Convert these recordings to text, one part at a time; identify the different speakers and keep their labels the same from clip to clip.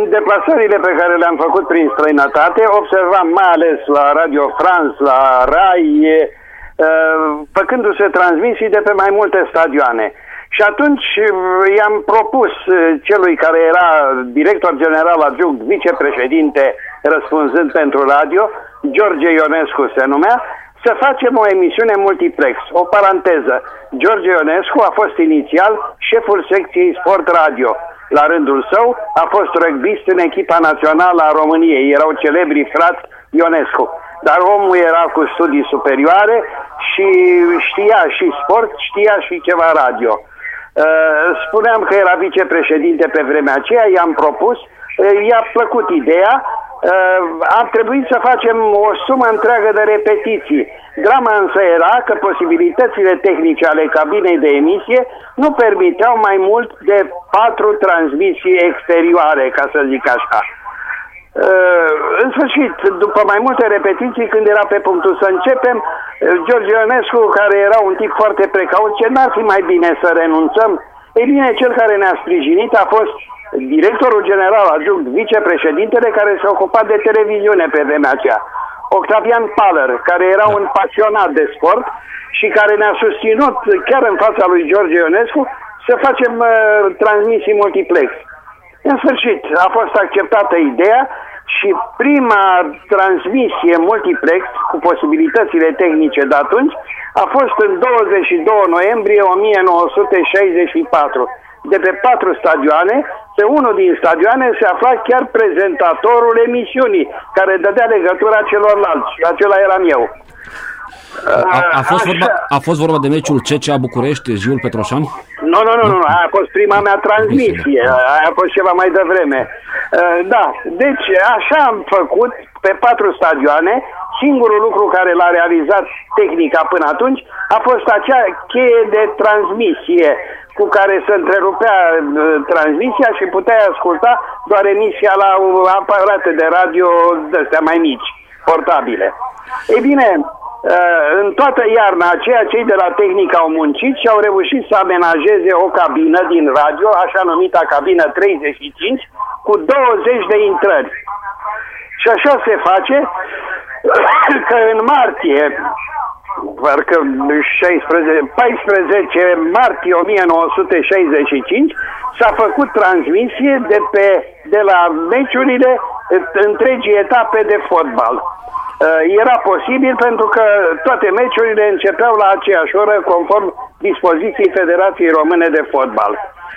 Speaker 1: deplasările pe care le-am făcut prin străinătate, observam mai ales la Radio France, la RAI, făcându-se transmisii de pe mai multe stadioane. Și atunci i-am propus celui care era director general adjunct, vicepreședinte răspunzând pentru radio, George Ionescu se numea, să facem o emisiune multiplex. O paranteză, George Ionescu a fost inițial șeful secției Sport Radio. La rândul său a fost rugbist în echipa națională a României. Erau celebri frați Ionescu. Dar omul era cu studii superioare și știa și sport, știa și ceva radio. Spuneam că era vicepreședinte pe vremea aceea, i-am propus, i-a plăcut ideea, a trebuit să facem o sumă întreagă de repetiții. Drama însă era că posibilitățile tehnice ale cabinei de emisie nu permiteau mai mult de 4 transmisii exterioare, ca să zic așa. În sfârșit, după mai multe repetiții, când era pe punctul să începem, George Ionescu, care era un tip foarte precaut, ce n-ar fi mai bine să renunțăm? Ei bine, cel care ne-a sprijinit a fost directorul general adjunct, vicepreședintele, care se ocupa de televiziune pe vremea aceea, Octavian Paller, care era un pasionat de sport și care ne-a susținut chiar în fața lui George Ionescu să facem transmisii multiplex. În sfârșit, a fost acceptată ideea și prima transmisie multiplex cu posibilitățile tehnice de atunci a fost în 22 noiembrie 1964. De pe 4 stadioane, pe unul din stadioane se afla chiar prezentatorul emisiunii, care dădea legătura celorlalți. Acela eram eu.
Speaker 2: A fost vorba de meciul CCA București, Giul Petroșan?
Speaker 1: Nu, aia a fost prima mea transmisie, aia a fost ceva mai devreme. Da, deci așa am făcut pe 4 stadioane. Singurul lucru care l-a realizat tehnica până atunci a fost acea cheie de transmisie cu care se întrerupea transmisia și puteai asculta doar emisia la aparate de radio de-astea mai mici, portabile. Ei bine, în toată iarna aceea, cei de la tehnică au muncit și au reușit să amenajeze o cabină din radio, așa numita cabină 35, cu 20 de intrări. Și așa se face că în martie, parcă 14 martie 1965, s-a făcut transmisie de la meciurile întregii etape de fotbal. Era posibil pentru că toate meciurile începeau la aceeași oră conform dispoziției Federației Române de Fotbal.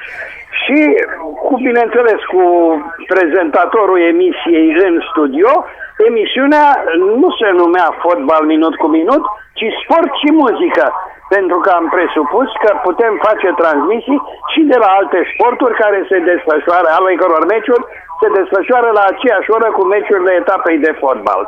Speaker 1: Și, bineînțeles, cu prezentatorul emisiei în studio, emisiunea nu se numea Fotbal minut cu minut, ci Sport și muzică, pentru că am presupus că putem face transmisii și de la alte sporturi care se desfășoară, ale căror meciuri se desfășoară la aceeași oră cu meciurile etapei de fotbal.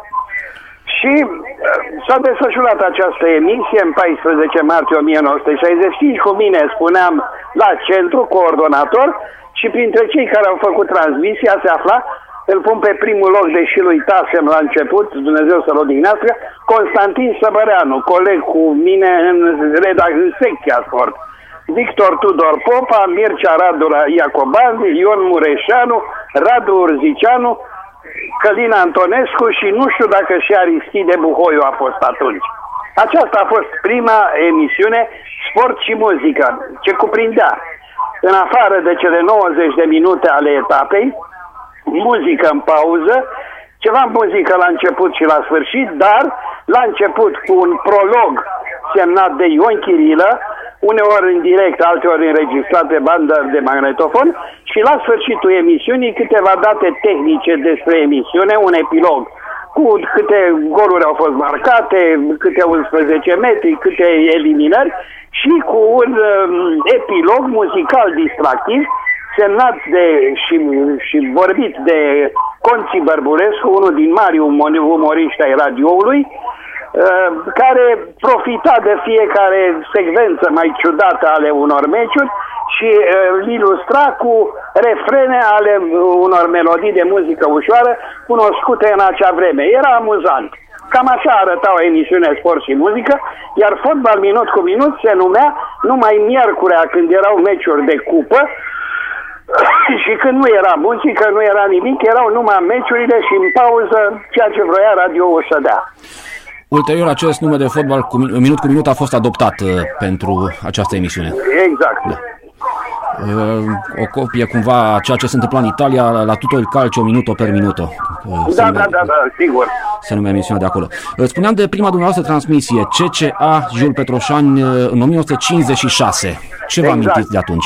Speaker 1: Și s-a desfășurat această emisie în 14 martie 1965, cu mine, spuneam, la centru, coordonator, și printre cei care au făcut transmisia se afla, îl pun pe primul loc, deși lui uitasem la început, Dumnezeu să-l odihnească, Constantin Săbăreanu, coleg cu mine în secția sport. Victor Tudor Popa, Mircea Radu Iacoban, Ion Mureșanu, Radu Urzicianu, Călin Antonescu și nu știu dacă și Aristide Buhoiu a fost atunci. Aceasta a fost prima emisiune Sport și muzică, ce cuprindea, în afară de cele 90 de minute ale etapei, muzică în pauză, ceva muzică la început și la sfârșit, dar la început cu un prolog semnat de Ion Chirilă, uneori în direct, alteori înregistrat pe bandă de magnetofon, și la sfârșitul emisiunii câteva date tehnice despre emisiune, un epilog cu câte goluri au fost marcate, câte 11 metri, câte eliminări și cu un epilog muzical distractiv semnat și vorbit de Conții Bărburescu, unul din marii umoriști ai radioului, care profita de fiecare secvență mai ciudată ale unor meciuri și îl ilustra cu refrene ale unor melodii de muzică ușoară cunoscute în acea vreme. Era amuzant. Cam așa arăta o emisiune Sport și muzică, iar Fotbal minut cu minut se numea numai miercurea, când erau meciuri de cupă, Și când nu era muzică, nu era nimic, erau numai meciurile și în pauză ceea ce vroia radio-ul să dea.
Speaker 2: Ulterior, acest nume de fotbal minut cu minut a fost adoptat pentru această emisiune.
Speaker 1: Exact.
Speaker 2: Da. O copie cumva a ceea ce se întâmpla în Italia la Tutto il Calcio minuto per minuto.
Speaker 1: Da, sigur.
Speaker 2: Se numea emisiunea de acolo. Spuneam de prima dumneavoastră transmisie, CCA Jules Petroșani în 1956. Ce vă amintiți de atunci?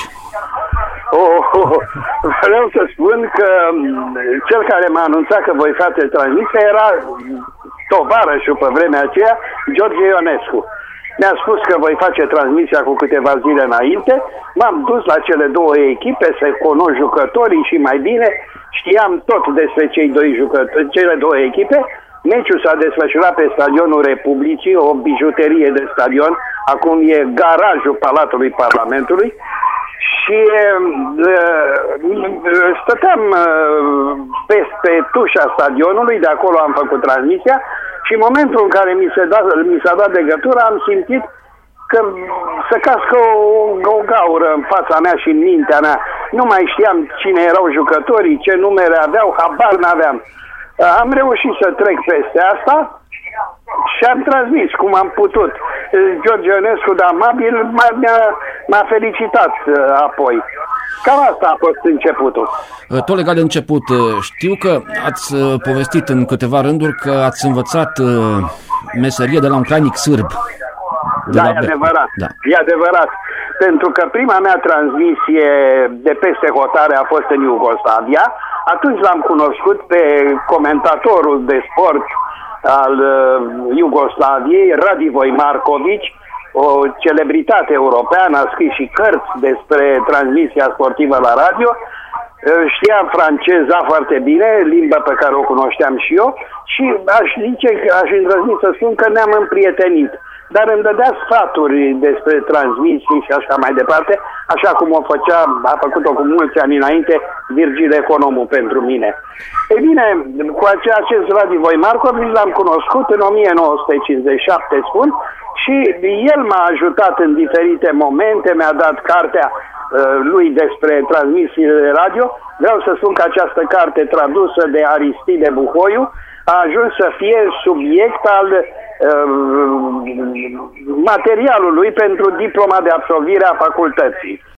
Speaker 1: Vreau să spun că cel care m-a anunțat că voi face transmisia era tovarășul pe vremea aceea, George Ionescu. Mi-a spus că voi face transmisia cu câteva zile înainte, m-am dus la cele două echipe să cunosc jucătorii și mai bine știam tot despre cele două echipe. Meciul s-a desfășurat pe stadionul Republicii, o bijuterie de stadion, acum e garajul Palatului Parlamentului. Și stăteam pe tușa stadionului, de acolo am făcut transmisia și în momentul în care mi s-a dat legătura am simțit că se cască o gaură în fața mea și în mintea mea. Nu mai știam cine erau jucătorii, ce numere aveau, habar n-aveam. Am reușit să trec peste asta și am transmis cum am putut. George Ionescu, de amabil, m-a felicitat apoi. Cam asta a fost începutul.
Speaker 2: Tot legat de început, știu că ați povestit în câteva rânduri că ați învățat meserie de la un crainic sârb.
Speaker 1: Da, e adevărat. Da. E adevărat. Pentru că prima mea transmisie de peste hotare a fost în Iugoslavia. Atunci l-am cunoscut pe comentatorul de sport al Iugoslaviei, Radivoj Marković, o celebritate europeană, a scris și cărți despre transmisia sportivă la radio. Știa franceza foarte bine, limba pe care o cunoșteam și eu, și aș îndrăzni să spun că ne-am împrietenit. Dar îmi dădea sfaturi despre transmisii și așa mai departe, așa cum a făcut-o cu mulți ani înainte Virgil Economul pentru mine. Ei bine, cu acest Radivoj Marković l-am cunoscut în 1957, spun, și el m-a ajutat în diferite momente, mi-a dat cartea lui despre transmisiile de radio. Vreau să spun că această carte tradusă de Aristide Buhoiu a ajuns să fie subiect al materialului pentru diploma de absolvire a facultății.